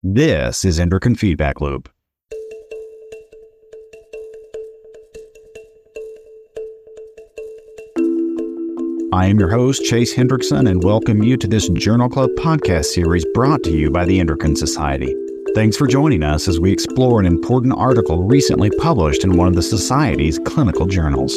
This is Endocrine Feedback Loop. I am your host, Chase Hendrickson, and welcome you to this Journal Club podcast series brought to you by the Endocrine Society. Thanks for joining us as we explore an important article recently published in one of the Society's clinical journals.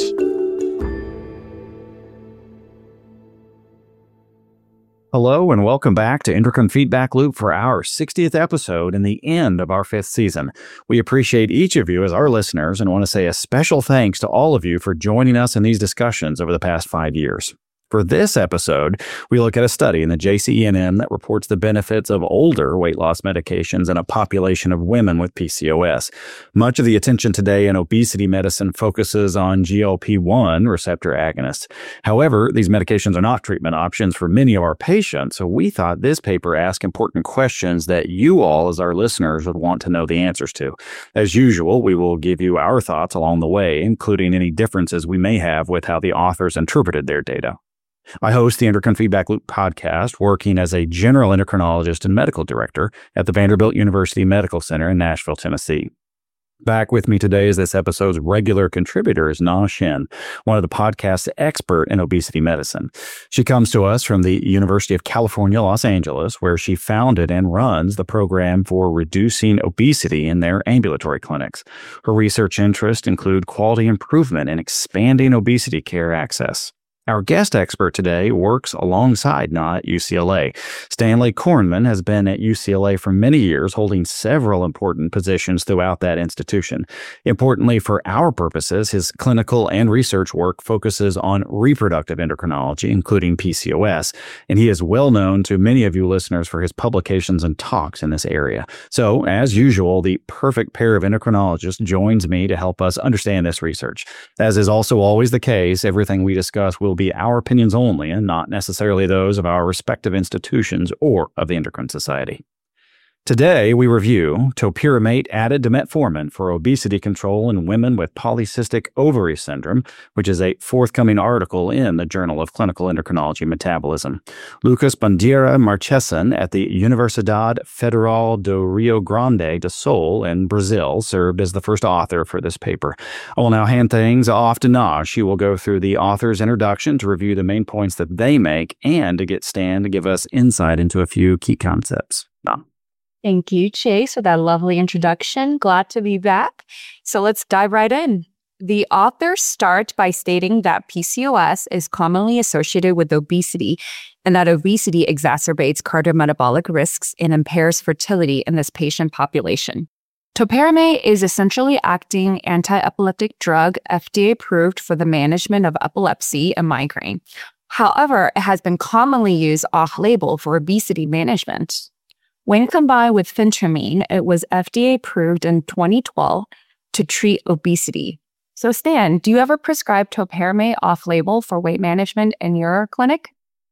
Hello and welcome back to Endocrine Feedback Loop for our 60th episode and the end of our 5th season. We appreciate each of you as our listeners and want to say a special thanks to all of you for joining us in these discussions over the past 5 years. For this episode, we look at a study in the JCENM that reports the benefits of older weight loss medications in a population of women with PCOS. Much of the attention today in obesity medicine focuses on GLP-1 receptor agonists. However, these medications are not treatment options for many of our patients, so we thought this paper asked important questions that you all, as our listeners, would want to know the answers to. As usual, we will give you our thoughts along the way, including any differences we may have with how the authors interpreted their data. I host the Endocrine Feedback Loop podcast, working as a general endocrinologist and medical director at the Vanderbilt University Medical Center in Nashville, Tennessee. Back with me today as this episode's regular contributor is Na Shin, one of the podcast's expert in obesity medicine. She comes to us from the University of California, Los Angeles, where she founded and runs the program for reducing obesity in their ambulatory clinics. Her research interests include quality improvement and expanding obesity care access. Our guest expert today works alongside Na at UCLA. Stanley Kornman has been at UCLA for many years, holding several important positions throughout that institution. Importantly for our purposes, his clinical and research work focuses on reproductive endocrinology, including PCOS, and he is well known to many of you listeners for his publications and talks in this area. So, as usual, the perfect pair of endocrinologists joins me to help us understand this research. As is also always the case, everything we discuss will be our opinions only and not necessarily those of our respective institutions or of the Endocrine Society. Today, we review topiramate added to metformin for obesity control in women with polycystic ovary syndrome, which is a forthcoming article in the Journal of Clinical Endocrinology Metabolism. Lucas Bandeira Marchesan at the Universidade Federal do Rio Grande do Sul in Brazil served as the first author for this paper. I will now hand things off to Na. She will go through the author's introduction to review the main points that they make and to get Stan to give us insight into a few key concepts. Na. Thank you, Chase, for that lovely introduction. Glad to be back. So let's dive right in. The authors start by stating that PCOS is commonly associated with obesity and that obesity exacerbates cardiometabolic risks and impairs fertility in this patient population. Topiramate is a centrally acting anti-epileptic drug FDA approved for the management of epilepsy and migraine. However, it has been commonly used off-label for obesity management. When combined with phentermine, it was FDA approved in 2012 to treat obesity. So Stan, do you ever prescribe topiramate off-label for weight management in your clinic?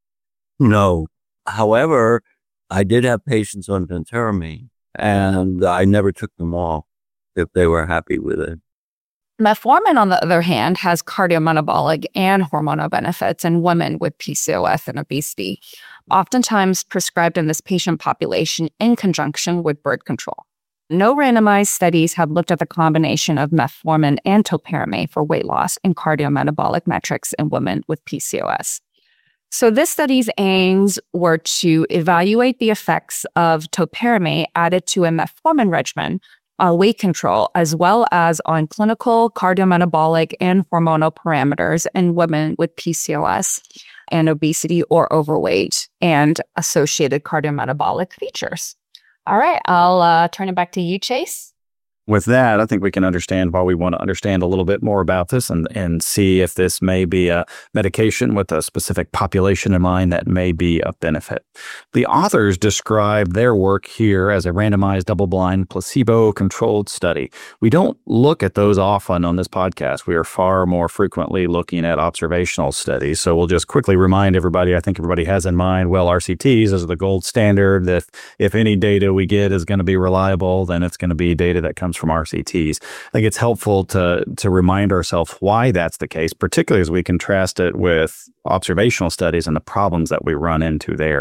No. However, I did have patients on phentermine, and I never took them off if they were happy with it. Metformin, on the other hand, has cardiometabolic and hormonal benefits in women with PCOS and obesity, oftentimes prescribed in this patient population in conjunction with birth control. No randomized studies have looked at the combination of metformin and topiramate for weight loss and cardiometabolic metrics in women with PCOS. So this study's aims were to evaluate the effects of topiramate added to a metformin regimen on weight control, as well as on clinical cardiometabolic and hormonal parameters in women with PCOS and obesity or overweight and associated cardiometabolic features. All right, I'll turn it back to you, Chase. With that, I think we can understand why we want to understand a little bit more about this and see if this may be a medication with a specific population in mind that may be of benefit. The authors describe their work here as a randomized double-blind placebo-controlled study. We don't look at those often on this podcast. We are far more frequently looking at observational studies. So we'll just quickly remind everybody, I think everybody has in mind, well, RCTs is the gold standard. That if any data we get is going to be reliable, then it's going to be data that comes from RCTs. I think it's helpful to remind ourselves why that's the case, particularly as we contrast it with observational studies and the problems that we run into there.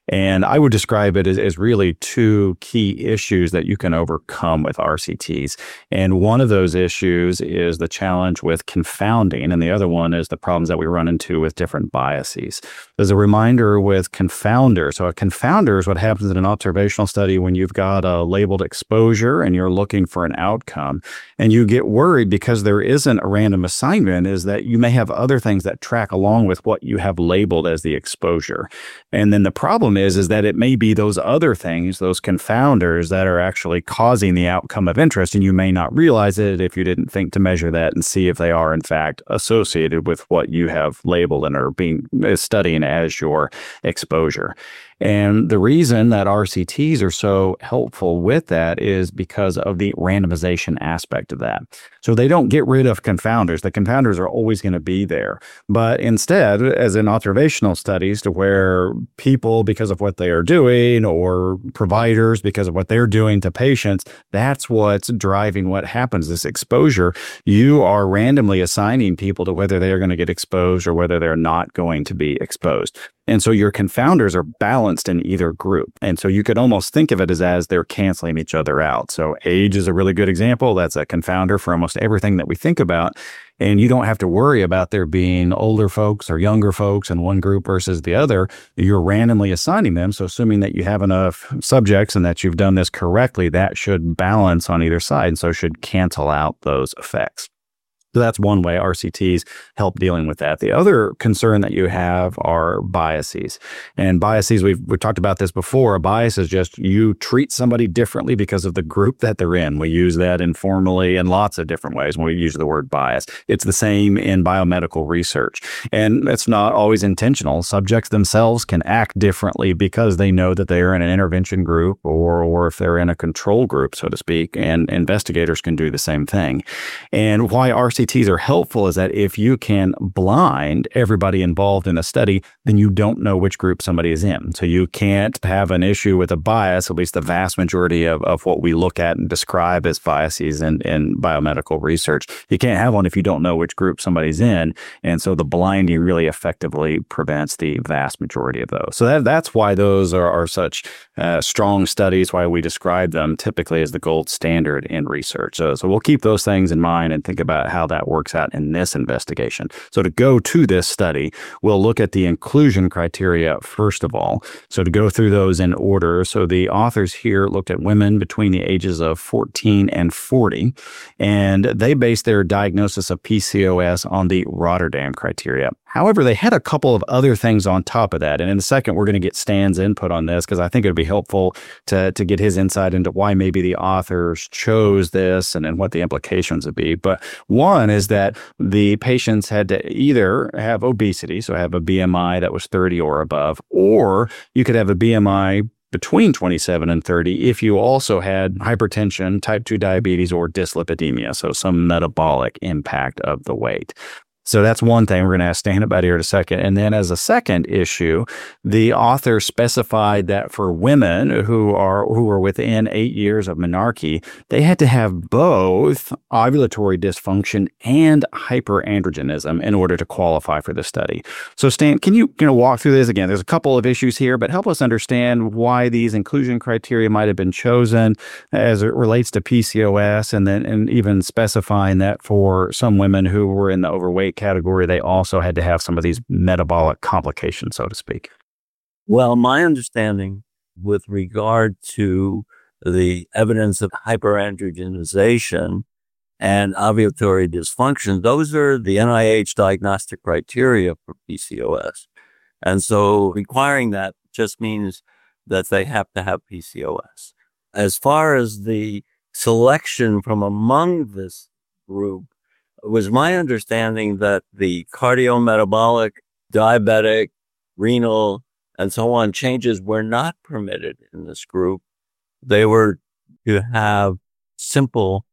And I would describe it as really two key issues that you can overcome with RCTs. And one of those issues is the challenge with confounding, and the other one is the problems that we run into with different biases. As a reminder with confounder, so a confounder is what happens in an observational study when you've got a labeled exposure and you're looking for an outcome. And you get worried because there isn't a random assignment, is that you may have other things that track along with what you have labeled as the exposure. And then the problem is that it may be those other things, those confounders, that are actually causing the outcome of interest, and you may not realize it if you didn't think to measure that and see if they are in fact associated with what you have labeled and are studying as your exposure. And the reason that RCTs are so helpful with that is because of the randomization aspect of that. So they don't get rid of confounders. The confounders are always going to be there. But instead, as in observational studies, to where people, because of what they are doing, or providers, because of what they're doing to patients, that's what's driving what happens, this exposure. You are randomly assigning people to whether they are going to get exposed or whether they're not going to be exposed. And so your confounders are balanced in either group. And so you could almost think of it as they're canceling each other out. So age is a really good example. That's a confounder for almost everything that we think about. And you don't have to worry about there being older folks or younger folks in one group versus the other. You're randomly assigning them. So assuming that you have enough subjects and that you've done this correctly, that should balance on either side. And so should cancel out those effects. So that's one way RCTs help dealing with that. The other concern that you have are biases. And biases, we've talked about this before. A bias is just you treat somebody differently because of the group that they're in. We use that informally in lots of different ways when we use the word bias. It's the same in biomedical research. And it's not always intentional. Subjects themselves can act differently because they know that they are in an intervention group or if they're in a control group, so to speak, and investigators can do the same thing. And why RCTs are helpful is that if you can blind everybody involved in a study, then you don't know which group somebody is in. So you can't have an issue with a bias, at least the vast majority of what we look at and describe as biases in biomedical research. You can't have one if you don't know which group somebody's in. And so the blinding really effectively prevents the vast majority of those. So that's why those are such strong studies, why we describe them typically as the gold standard in research. So we'll keep those things in mind and think about how that works out in this investigation. So to go to this study, we'll look at the inclusion criteria first of all. So to go through those in order. So the authors here looked at women between the ages of 14 and 40, and they based their diagnosis of PCOS on the Rotterdam criteria. However, they had a couple of other things on top of that. And in a second, we're going to get Stan's input on this because I think it would be helpful to get his insight into why maybe the authors chose this and what the implications would be. But one is that the patients had to either have obesity, so have a BMI that was 30 or above, or you could have a BMI between 27 and 30 if you also had hypertension, type 2 diabetes, or dyslipidemia, so some metabolic impact of the weight. So that's one thing we're going to ask Stan about here in a second. And then as a second issue, the author specified that for women who were within 8 years of menarche, they had to have both ovulatory dysfunction and hyperandrogenism in order to qualify for the study. So Stan, can you walk through this again? There's a couple of issues here, but help us understand why these inclusion criteria might have been chosen as it relates to PCOS, and even specifying that for some women who were in the overweight category, they also had to have some of these metabolic complications, so to speak. Well, my understanding with regard to the evidence of hyperandrogenization and ovulatory dysfunction, those are the NIH diagnostic criteria for PCOS. And so requiring that just means that they have to have PCOS. As far as the selection from among this group, it was my understanding that the cardiometabolic, diabetic, renal, and so on changes were not permitted in this group. They were to have simple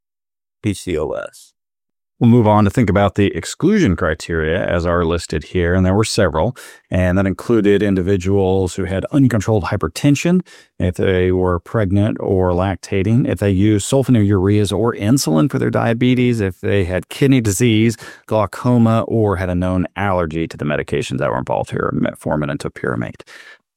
PCOS. We'll move on to think about the exclusion criteria as are listed here, and there were several, and that included individuals who had uncontrolled hypertension, if they were pregnant or lactating, if they used sulfonylureas or insulin for their diabetes, if they had kidney disease, glaucoma, or had a known allergy to the medications that were involved here, metformin and topiramate.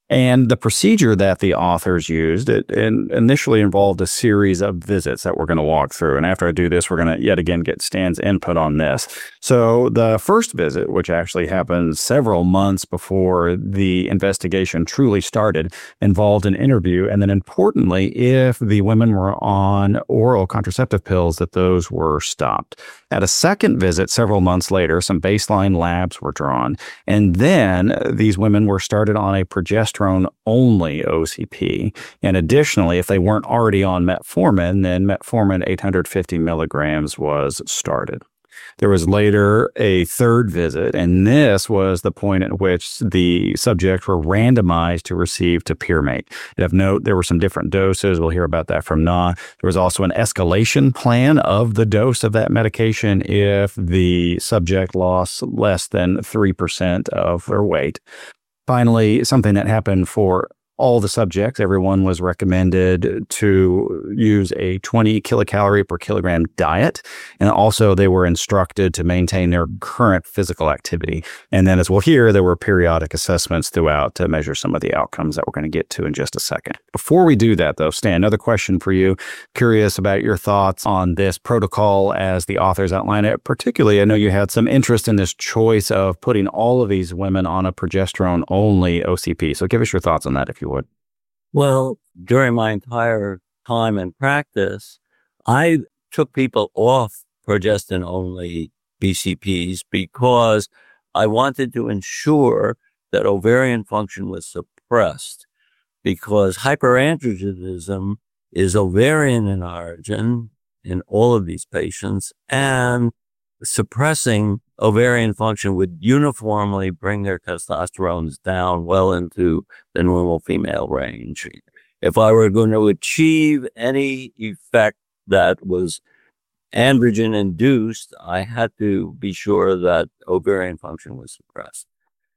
And the procedure that the authors used, it initially involved a series of visits that we're going to walk through. And after I do this, we're going to yet again get Stan's input on this. So the first visit, which actually happened several months before the investigation truly started, involved an interview. And then importantly, if the women were on oral contraceptive pills, that those were stopped. At a second visit several months later, some baseline labs were drawn. And then these women were started on a progesterone-only OCP. And additionally, if they weren't already on metformin, then metformin 850 milligrams was started. There was later a third visit, and this was the point at which the subjects were randomized to receive topiramate. And of note, there were some different doses. We'll hear about that from Na. There was also an escalation plan of the dose of that medication if the subject lost less than 3% of their weight. Finally, something that happened for all the subjects, everyone was recommended to use a 20 kilocalorie per kilogram diet. And also they were instructed to maintain their current physical activity. And then as we'll hear, there were periodic assessments throughout to measure some of the outcomes that we're going to get to in just a second. Before we do that though, Stan, another question for you. Curious about your thoughts on this protocol as the authors outline it. Particularly, I know you had some interest in this choice of putting all of these women on a progesterone-only OCP. So give us your thoughts on that, if you would. Well, during my entire time in practice, I took people off progestin-only BCPs because I wanted to ensure that ovarian function was suppressed, because hyperandrogenism is ovarian in origin in all of these patients, and suppressing ovarian function would uniformly bring their testosterones down well into the normal female range. If I were going to achieve any effect that was androgen induced, I had to be sure that ovarian function was suppressed.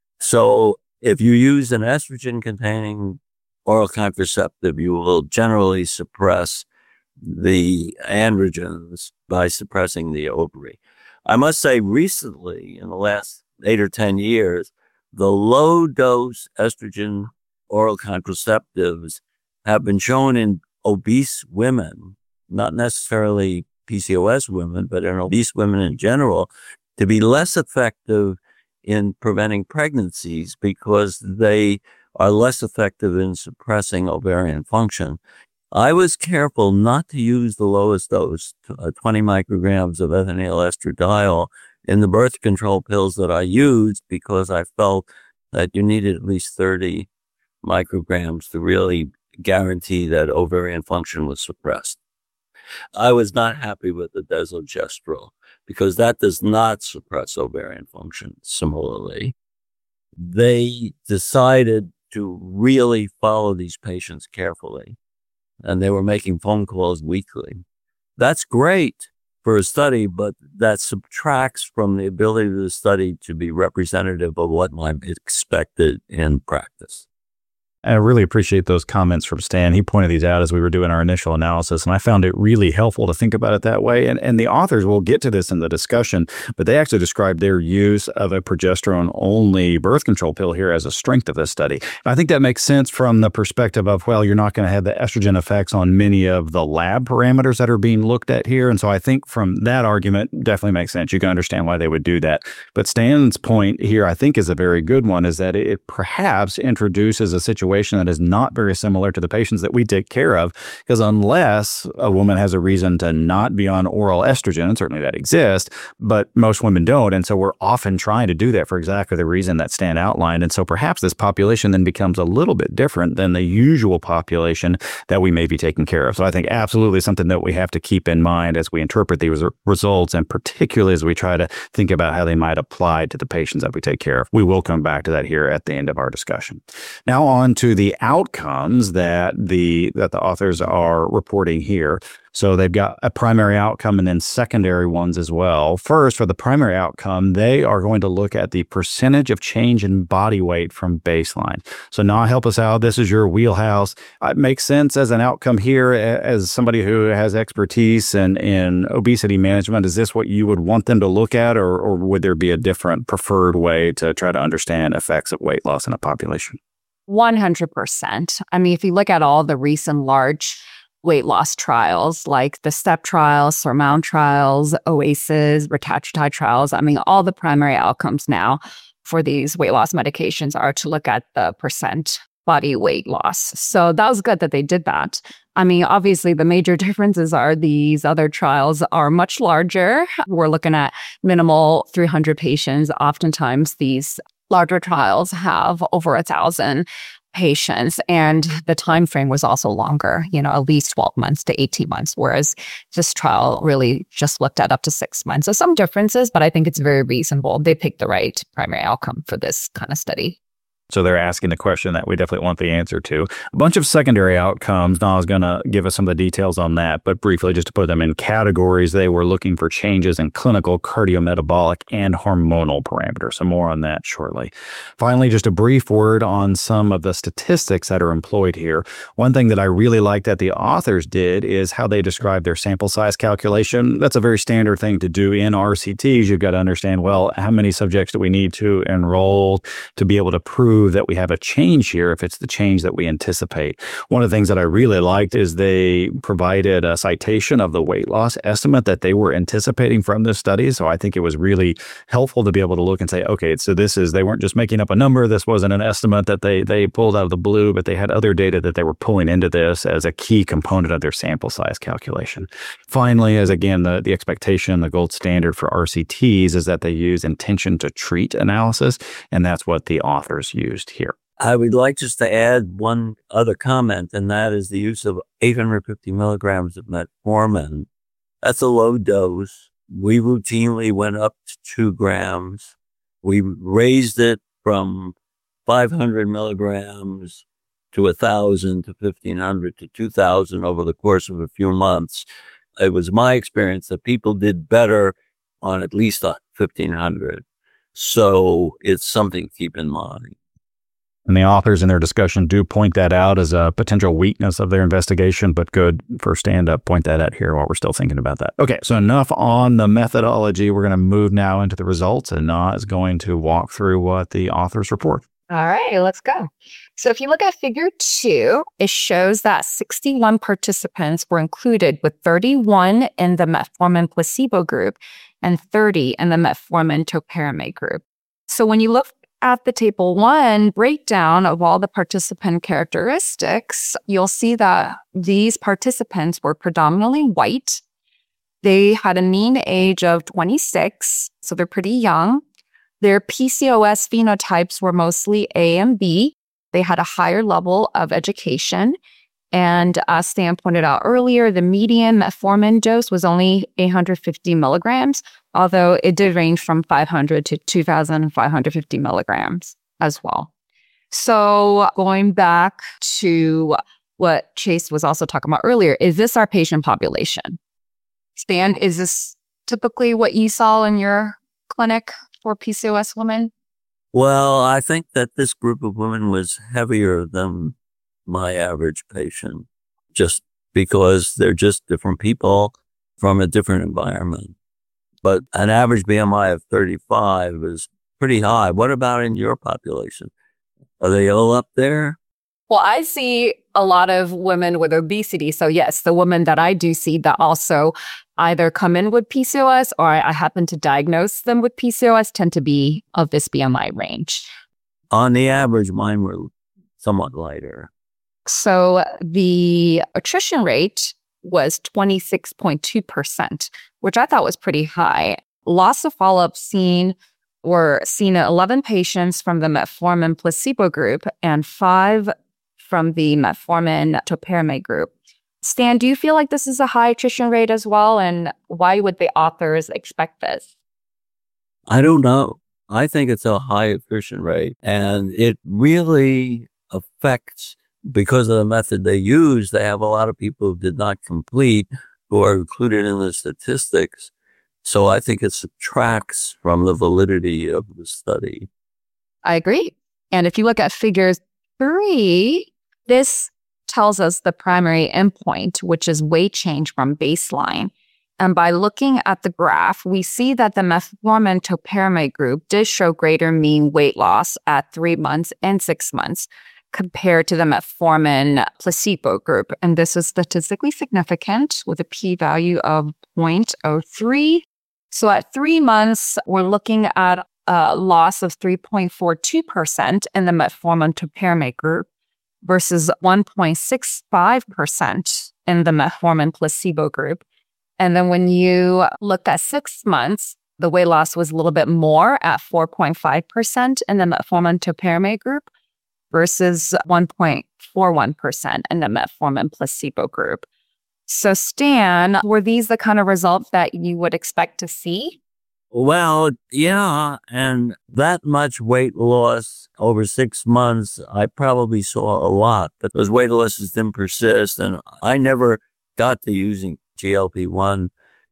So if you use an estrogen containing oral contraceptive, you will generally suppress the androgens by suppressing the ovary. I must say recently, in the last 8 or 10 years, the low dose estrogen oral contraceptives have been shown in obese women, not necessarily PCOS women, but in obese women in general, to be less effective in preventing pregnancies because they are less effective in suppressing ovarian function. I was careful not to use the lowest dose, 20 micrograms of ethinyl estradiol, in the birth control pills that I used, because I felt that you needed at least 30 micrograms to really guarantee that ovarian function was suppressed. I was not happy with the desogestrel because that does not suppress ovarian function similarly. They decided to really follow these patients carefully, and they were making phone calls weekly. That's great for a study, but that subtracts from the ability of the study to be representative of what might be expected in practice. I really appreciate those comments from Stan. He pointed these out as we were doing our initial analysis, and I found it really helpful to think about it that way. And the authors will get to this in the discussion, but they actually described their use of a progesterone-only birth control pill here as a strength of this study. I think that makes sense from the perspective of, well, you're not going to have the estrogen effects on many of the lab parameters that are being looked at here. And so I think from that argument, definitely makes sense. You can understand why they would do that. But Stan's point here, I think, is a very good one, is that it perhaps introduces a situation that is not very similar to the patients that we take care of, because unless a woman has a reason to not be on oral estrogen, and certainly that exists, but most women don't. And so we're often trying to do that for exactly the reason that Stan outlined. And so perhaps this population then becomes a little bit different than the usual population that we may be taking care of. So I think absolutely something that we have to keep in mind as we interpret these results, and particularly as we try to think about how they might apply to the patients that we take care of. We will come back to that here at the end of our discussion. Now on to the outcomes that the authors are reporting here. So they've got a primary outcome and then secondary ones as well. First, for the primary outcome, they are going to look at the percentage of change in body weight from baseline. So Na, help us out. This is your wheelhouse. It makes sense as an outcome here. As somebody who has expertise in obesity management, is this what you would want them to look at, or would there be a different preferred way to try to understand effects of weight loss in a population? 100%. I mean, if you look at all the recent large weight loss trials, like the STEP trials, SURMOUNT trials, OASIS, retatrutide trials, I mean, all the primary outcomes now for these weight loss medications are to look at the percent body weight loss. So that was good that they did that. I mean, obviously, the major differences are these other trials are much larger. We're looking at minimal 300 patients. Oftentimes, these larger trials have over 1,000 patients, and the time frame was also longer, at least 12 months to 18 months, whereas this trial really just looked at up to 6 months. So some differences, but I think it's very reasonable. They picked the right primary outcome for this kind of study. So they're asking the question that we definitely want the answer to. A bunch of secondary outcomes. Na's going to give us some of the details on that, but briefly, just to put them in categories, they were looking for changes in clinical, cardiometabolic, and hormonal parameters. So more on that shortly. Finally, just a brief word on some of the statistics that are employed here. One thing that I really like that the authors did is how they describe their sample size calculation. That's a very standard thing to do in RCTs. You've got to understand, well, how many subjects do we need to enroll to be able to prove that we have a change here if it's the change that we anticipate. One of the things that I really liked is they provided a citation of the weight loss estimate that they were anticipating from this study. So I think it was really helpful to be able to look and say, okay, so they weren't just making up a number. This wasn't an estimate that they pulled out of the blue, but they had other data that they were pulling into this as a key component of their sample size calculation. Finally, as again, the expectation, the gold standard for RCTs is that they use intention to treat analysis, and that's what the authors used here. I would like just to add one other comment, and that is the use of 850 milligrams of metformin. That's a low dose. We routinely went up to 2 grams. We raised it from 500 milligrams to 1,000 to 1,500 to 2,000 over the course of a few months. It was my experience that people did better on at least 1,500. So it's something to keep in mind. And the authors in their discussion do point that out as a potential weakness of their investigation, but good for stand up point that out here while we're still thinking about that. Okay, so enough on the methodology. We're going to move now into the results, and Na is going to walk through what the authors report. All right, let's go. So if you look at figure 2, it shows that 61 participants were included, with 31 in the metformin placebo group and 30 in the metformin topiramate group. So when you look at the table 1 breakdown of all the participant characteristics, you'll see that these participants were predominantly white. They had a mean age of 26, so they're pretty young. Their PCOS phenotypes were mostly A and B. They had a higher level of education. And as Stan pointed out earlier, the median metformin dose was only 850 milligrams, although it did range from 500 to 2,550 milligrams as well. So going back to what Chase was also talking about earlier, is this our patient population? Stan, is this typically what you saw in your clinic for PCOS women? Well, I think that this group of women was heavier than my average patient, just because they're just different people from a different environment. But an average BMI of 35 is pretty high. What about in your population? Are they all up there? Well, I see a lot of women with obesity. So yes, the women that I do see that also either come in with PCOS or I happen to diagnose them with PCOS tend to be of this BMI range. On the average, mine were somewhat lighter. So the attrition rate was 26.2%, which I thought was pretty high. Loss of follow-up were seen in 11 patients from the metformin placebo group and 5 from the metformin topiramate group. Stan, do you feel like this is a high attrition rate as well? And why would the authors expect this? I don't know. I think it's a high attrition rate, and it really affects, because of the method they use, they have a lot of people who did not complete who are included in the statistics. So I think it subtracts from the validity of the study. I agree. And if you look at figure 3, this tells us the primary endpoint, which is weight change from baseline. And by looking at the graph, we see that the metformin topiramate group did show greater mean weight loss at 3 months and 6 months compared to the metformin placebo group. And this was statistically significant with a p-value of 0.03. So at 3 months, we're looking at a loss of 3.42% in the metformin topiramate group versus 1.65% in the metformin placebo group. And then when you look at 6 months, the weight loss was a little bit more at 4.5% in the metformin topiramate group versus 1.41% in the metformin placebo group. So Stan, were these the kind of results that you would expect to see? Well, yeah, and that much weight loss over 6 months, I probably saw a lot, but those weight losses didn't persist, and I never got to using GLP-1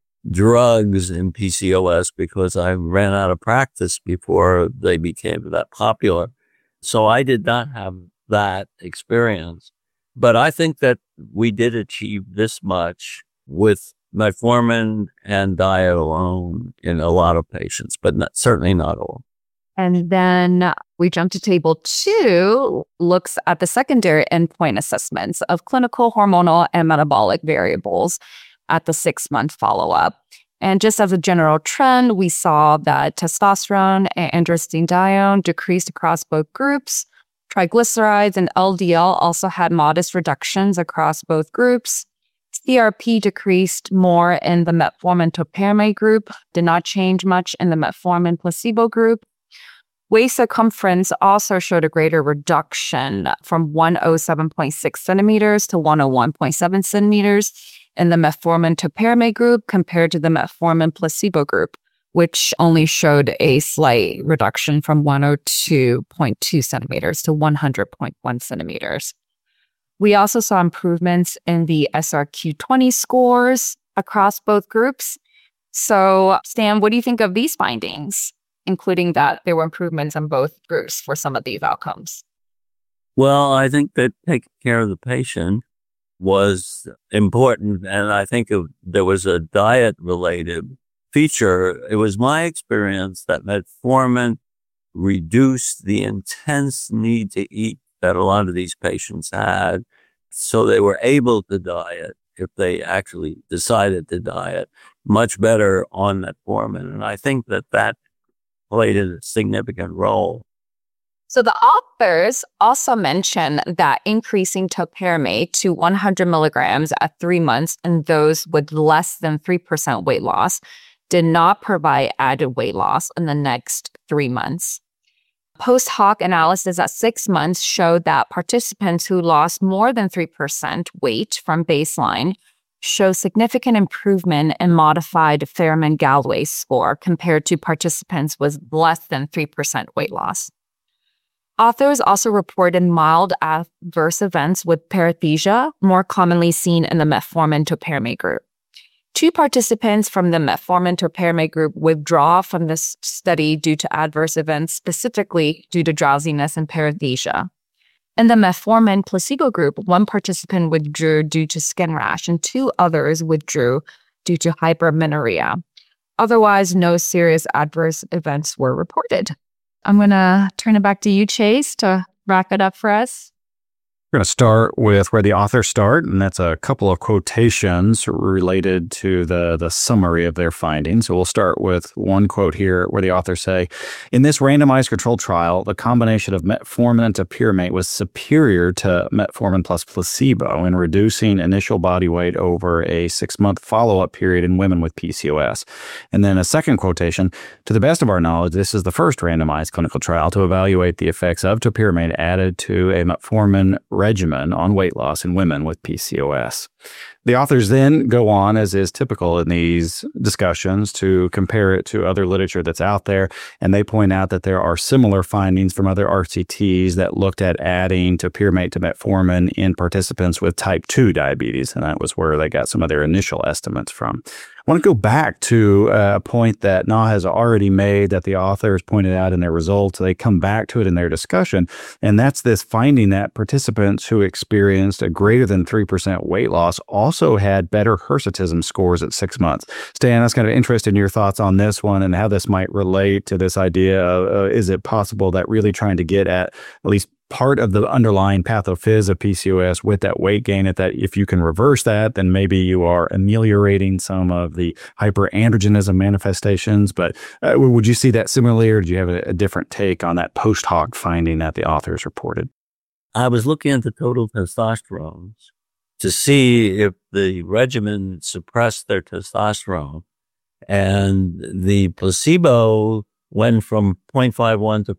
drugs in PCOS because I ran out of practice before they became that popular. So I did not have that experience, but I think that we did achieve this much with metformin and diet alone in a lot of patients, but certainly not all. And then we jump to table 2, looks at the secondary endpoint assessments of clinical, hormonal, and metabolic variables at the 6-month follow-up. And just as a general trend, we saw that testosterone and androstenedione decreased across both groups. Triglycerides and LDL also had modest reductions across both groups. CRP decreased more in the metformin topiramate group, did not change much in the metformin placebo group. Waist circumference also showed a greater reduction from 107.6 centimeters to 101.7 centimeters in the metformin topiramate group compared to the metformin placebo group, which only showed a slight reduction from 102.2 centimeters to 100.1 centimeters. We also saw improvements in the SRQ-20 scores across both groups. So, Stan, what do you think of these findings, including that there were improvements in both groups for some of these outcomes? Well, I think that taking care of the patient was important, and I think there was a diet-related feature. It was my experience that metformin reduced the intense need to eat that a lot of these patients had. So they were able to diet, if they actually decided to diet, much better on metformin. And I think that played a significant role. So the authors also mention that increasing topiramate to 100 milligrams at 3 months in those with less than 3% weight loss did not provide added weight loss in the next 3 months. Post hoc analysis at 6 months showed that participants who lost more than 3% weight from baseline show significant improvement in modified Ferriman-Gallwey score compared to participants with less than 3% weight loss. Authors also reported mild adverse events with paresthesia, more commonly seen in the metformin topiramate group. 2 participants from the metformin topiramate group withdraw from this study due to adverse events, specifically due to drowsiness and paresthesia. In the metformin placebo group, 1 participant withdrew due to skin rash and 2 others withdrew due to hypermenorrhea. Otherwise, no serious adverse events were reported. I'm going to turn it back to you, Chase, to wrap it up for us. We're going to start with where the authors start, and that's a couple of quotations related to the summary of their findings. So we'll start with one quote here where the authors say, "In this randomized controlled trial, the combination of metformin and topiramate was superior to metformin plus placebo in reducing initial body weight over a 6-month follow-up period in women with PCOS." And then a second quotation, "To the best of our knowledge, this is the first randomized clinical trial to evaluate the effects of topiramate added to a metformin regimen on weight loss in women with PCOS." The authors then go on, as is typical in these discussions, to compare it to other literature that's out there, and they point out that there are similar findings from other RCTs that looked at adding topiramate to metformin in participants with type 2 diabetes, and that was where they got some of their initial estimates from. I want to go back to a point that Na has already made that the authors pointed out in their results. They come back to it in their discussion, and that's this finding that participants who experienced a greater than 3% weight loss also had better hirsutism scores at 6 months. Stan, I was kind of interested in your thoughts on this one and how this might relate to this idea of, is it possible that really trying to get at least part of the underlying pathophys of PCOS with that weight gain, that if you can reverse that, then maybe you are ameliorating some of the hyperandrogenism manifestations. But would you see that similarly, or do you have a different take on that post hoc finding that the authors reported? I was looking at the total testosterone to see if the regimen suppressed their testosterone, and the placebo went from 0.51 to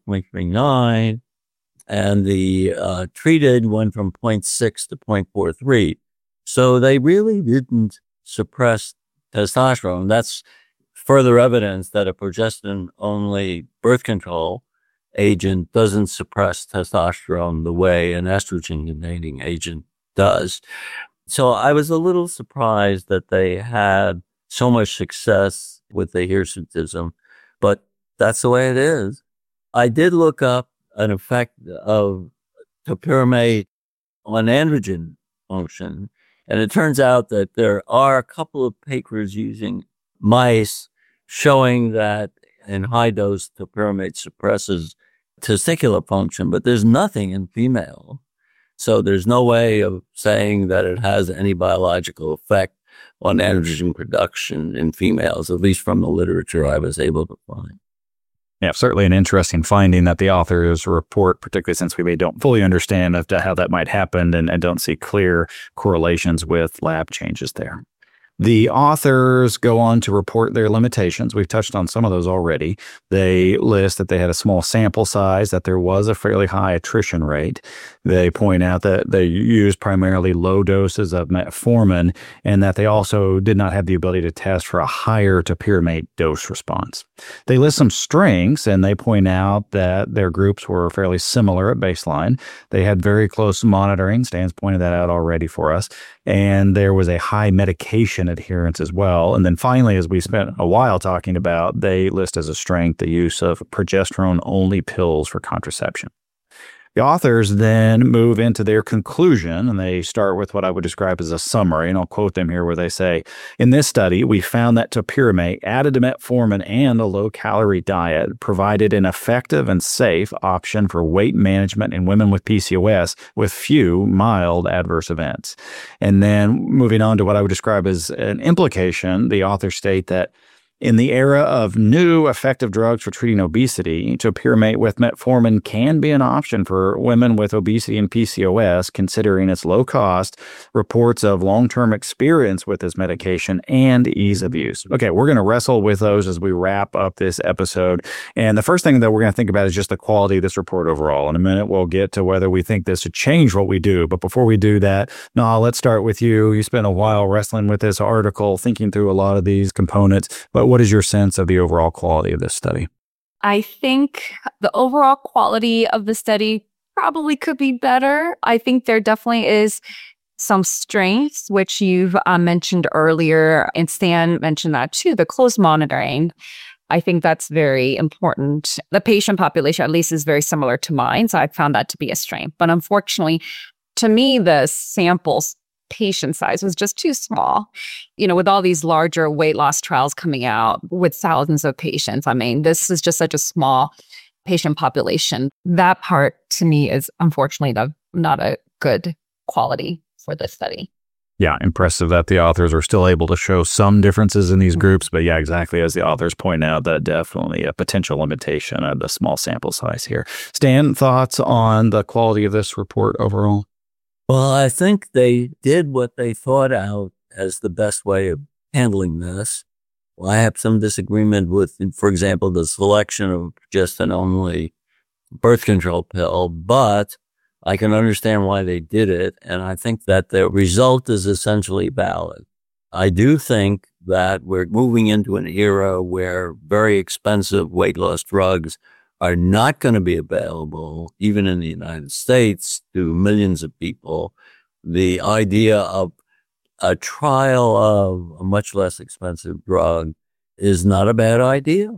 0.39, and the treated went from 0.6 to 0.43. So they really didn't suppress testosterone. That's further evidence that a progestin-only birth control agent doesn't suppress testosterone the way an estrogen-containing agent does. So I was a little surprised that they had so much success with the hirsutism, but that's the way it is. I did look up an effect of topiramate on androgen function, and it turns out that there are a couple of papers using mice showing that in high dose topiramate suppresses testicular function, but there's nothing in female. So there's no way of saying that it has any biological effect on androgen production in females, at least from the literature I was able to find. Yeah, certainly an interesting finding that the authors report, particularly since we don't fully understand as to how that might happen and don't see clear correlations with lab changes there. The authors go on to report their limitations. We've touched on some of those already. They list that they had a small sample size, that there was a fairly high attrition rate. They point out that they used primarily low doses of metformin, and that they also did not have the ability to test for a higher topiramate dose response. They list some strengths, and they point out that their groups were fairly similar at baseline. They had very close monitoring. Stan's pointed that out already for us. And there was a high medication adherence as well. And then finally, as we spent a while talking about, they list as a strength the use of progesterone-only pills for contraception. The authors then move into their conclusion, and they start with what I would describe as a summary, and I'll quote them here where they say, "In this study, we found that topiramate added to metformin and a low-calorie diet provided an effective and safe option for weight management in women with PCOS with few mild adverse events." And then moving on to what I would describe as an implication, the authors state that in the era of new effective drugs for treating obesity, topiramate with metformin can be an option for women with obesity and PCOS, considering its low cost, reports of long-term experience with this medication, and ease of use. Okay, we're going to wrestle with those as we wrap up this episode. And the first thing that we're going to think about is just the quality of this report overall. In a minute, we'll get to whether we think this should change what we do. But before we do that, Noah, let's start with you. You spent a while wrestling with this article, thinking through a lot of these components. But what is your sense of the overall quality of this study? I think the overall quality of the study probably could be better. I think there definitely is some strengths, which you've mentioned earlier, and Stan mentioned that too, the close monitoring. I think that's very important. The patient population, at least, is very similar to mine, so I found that to be a strength. But unfortunately, to me, the samples patient size was just too small. You know, with all these larger weight loss trials coming out with thousands of patients, I mean, this is just such a small patient population. That part to me is unfortunately not a good quality for this study. Yeah, impressive that the authors are still able to show some differences in these groups. But yeah, exactly as the authors point out, that definitely a potential limitation of the small sample size here. Stan, thoughts on the quality of this report overall? Well, I think they did what they thought out as the best way of handling this. Well, I have some disagreement with, for example, the selection of just an only birth control pill, but I can understand why they did it. And I think that the result is essentially valid. I do think that we're moving into an era where very expensive weight loss drugs are not going to be available, even in the United States, to millions of people. The idea of a trial of a much less expensive drug is not a bad idea.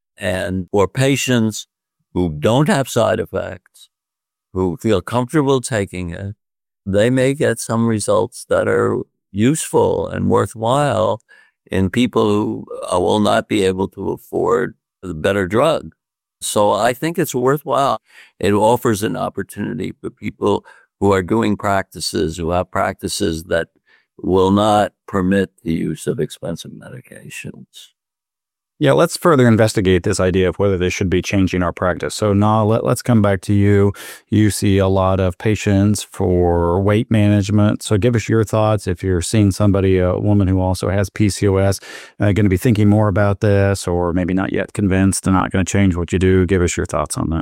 And for patients who don't have side effects, who feel comfortable taking it, they may get some results that are useful and worthwhile in people who will not be able to afford the better drug. So I think it's worthwhile. It offers an opportunity for people who are doing practices, who have practices that will not permit the use of expensive medications. Yeah, let's further investigate this idea of whether this should be changing our practice. So, Na, let's come back to you. You see a lot of patients for weight management. So give us your thoughts. If you're seeing somebody, a woman who also has PCOS, going to be thinking more about this, or maybe not yet convinced and not going to change what you do, give us your thoughts on that.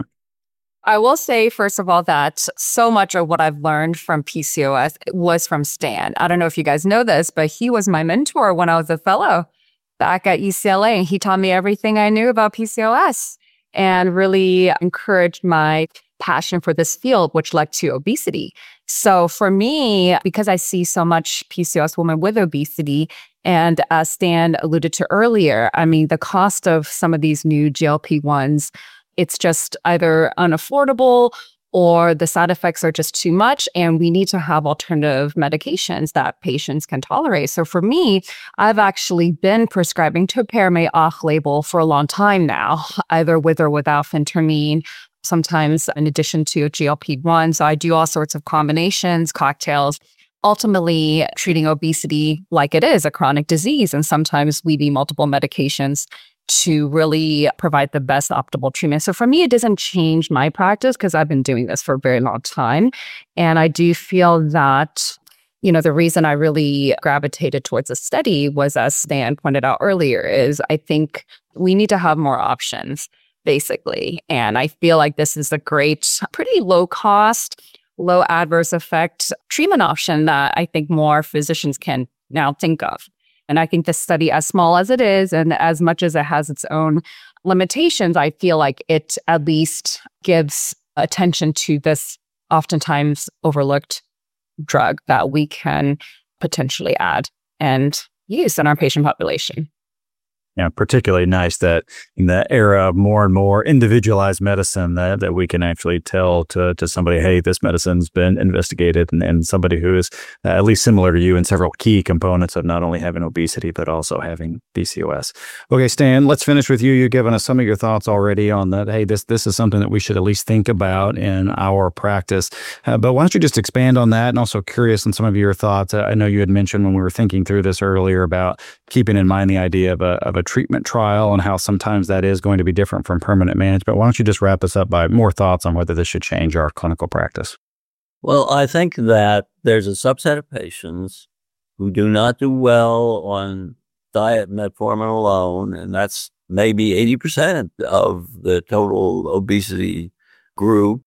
I will say, first of all, that so much of what I've learned from PCOS was from Stan. I don't know if you guys know this, but he was my mentor when I was a fellow back at UCLA. He taught me everything I knew about PCOS and really encouraged my passion for this field, which led to obesity. So for me, because I see so much PCOS women with obesity, and as Stan alluded to earlier, I mean, the cost of some of these new GLP-1s, it's just either unaffordable or the side effects are just too much, and we need to have alternative medications that patients can tolerate. So for me, I've actually been prescribing topiramate off-label for a long time now, either with or without phentermine, sometimes in addition to GLP-1. So I do all sorts of combinations, cocktails, ultimately treating obesity like it is a chronic disease. And sometimes we need multiple medications to really provide the best optimal treatment. So for me, it doesn't change my practice because I've been doing this for a very long time. And I do feel that, you know, the reason I really gravitated towards the study was, as Stan pointed out earlier, is I think we need to have more options, basically. And I feel like this is a great, pretty low cost, low adverse effect treatment option that I think more physicians can now think of. And I think this study, as small as it is, and as much as it has its own limitations, I feel like it at least gives attention to this oftentimes overlooked drug that we can potentially add and use in our patient population. Yeah, particularly nice that in the era of more and more individualized medicine that we can actually tell to somebody, hey, this medicine's been investigated, and somebody who is at least similar to you in several key components of not only having obesity, but also having PCOS. Okay, Stan, let's finish with you. You've given us some of your thoughts already on that. Hey, this is something that we should at least think about in our practice. But why don't you just expand on that? And also curious on some of your thoughts. I know you had mentioned when we were thinking through this earlier about keeping in mind the idea of a treatment trial and how sometimes that is going to be different from permanent management. Why don't you just wrap us up by more thoughts on whether this should change our clinical practice? Well, I think that there's a subset of patients who do not do well on diet metformin alone, and that's maybe 80% of the total obesity group,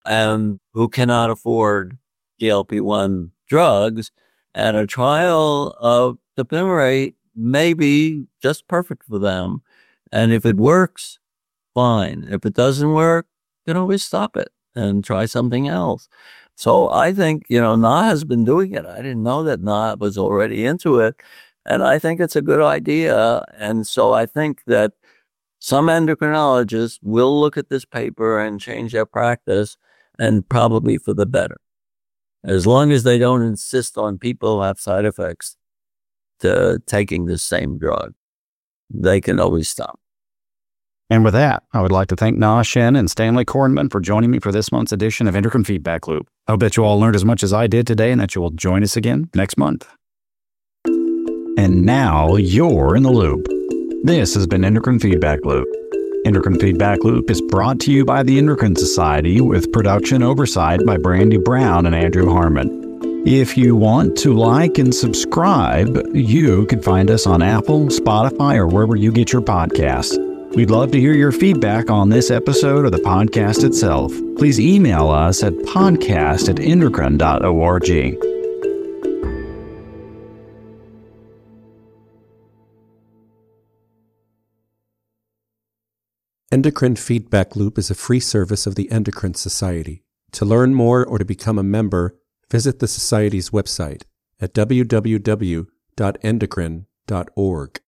and who cannot afford GLP-1 drugs, and a trial of topiramate may be just perfect for them. And if it works, fine. If it doesn't work, you can always stop it and try something else. So I think, Na has been doing it. I didn't know that Na was already into it. And I think it's a good idea. And so I think that some endocrinologists will look at this paper and change their practice, and probably for the better. As long as they don't insist on people who have side effects to taking the same drug, they can always stop. And with that, I would like to thank Na Shen and Stanley Kornman for joining me for this month's edition of Endocrine Feedback Loop. I hope that you all learned as much as I did today and that you will join us again next month. And now you're in the loop. This has been Endocrine Feedback Loop. Endocrine Feedback Loop is brought to you by the Endocrine Society with production oversight by Brandy Brown and Andrew Harmon. If you want to like and subscribe, you can find us on Apple, Spotify, or wherever you get your podcasts. We'd love to hear your feedback on this episode or the podcast itself. Please email us at podcast@endocrine.org. Endocrine Feedback Loop is a free service of the Endocrine Society. To learn more or to become a member, visit the Society's website at www.endocrine.org.